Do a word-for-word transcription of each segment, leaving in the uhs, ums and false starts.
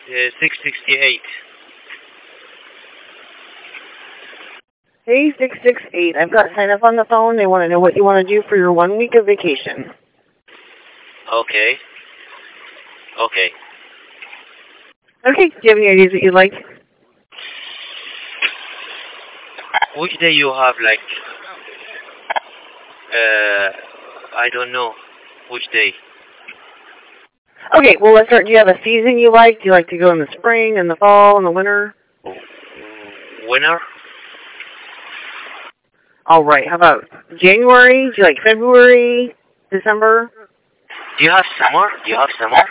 uh, six sixty-eight. Hey, six six eight. I've got sign up on the phone. They want to know what you want to do for your one week of vacation. Okay. Okay. Okay. Do you have any ideas that you'd like? Which day you have, like, uh, I don't know, which day? Okay, well, let's start. Do you have a season you like? Do you like to go in the spring, in the fall, in the winter? Winter? All right. How about January? Do you like February, December? Do you have summer? Do you have summer?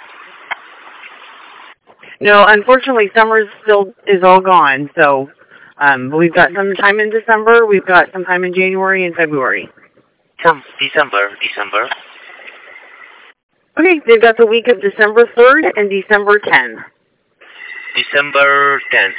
No, unfortunately, summer still is all gone. So, um, we've got some time in December. We've got some time in January and February. Some December, December. Okay, they've got the week of December third and December tenth. December tenth.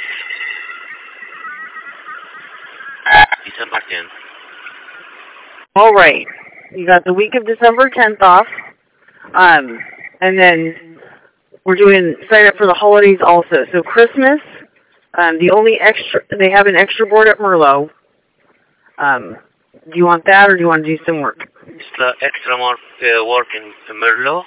December tenth. All right. You got the week of December tenth off. Um, and then we're doing sign up for the holidays also. So Christmas, um, the only extra, they have an extra board at Merlot. Um, do you want that or do you want to do some work? Extra, extra more uh, work in Merlot.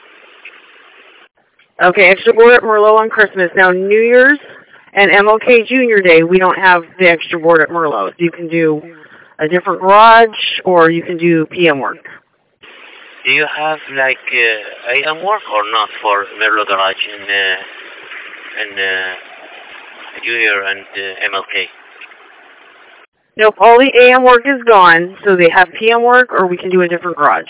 Okay, extra board at Merlot on Christmas. Now, New Year's and M L K Junior Day, we don't have the extra board at Merlot. So you can do a different garage or you can do P M work. Do you have, like, uh, A M work or not for Merlot Garage in, uh, in uh, Junior and uh, M L K? Nope, all the A M work is gone, so they have P M work or we can do a different garage.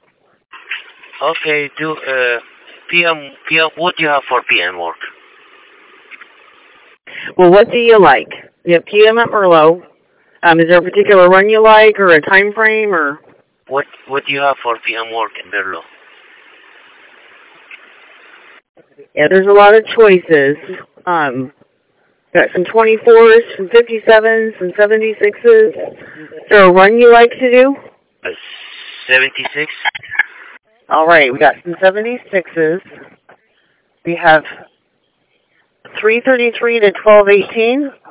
Okay, do uh, P M, P M, what do you have for P M work? Well, what do you like? You have P M at Merlot. Um, is there a particular run you like or a time frame or? What What do you have for P M work in Merlot? Yeah, there's a lot of choices. Um, got some twenty-fours, some fifty-sevens, some seventy-sixes. Is there a run you like to do? Uh, seventy-six. All right, we got some seventy-sixes. We have three thirty-three to twelve eighteen,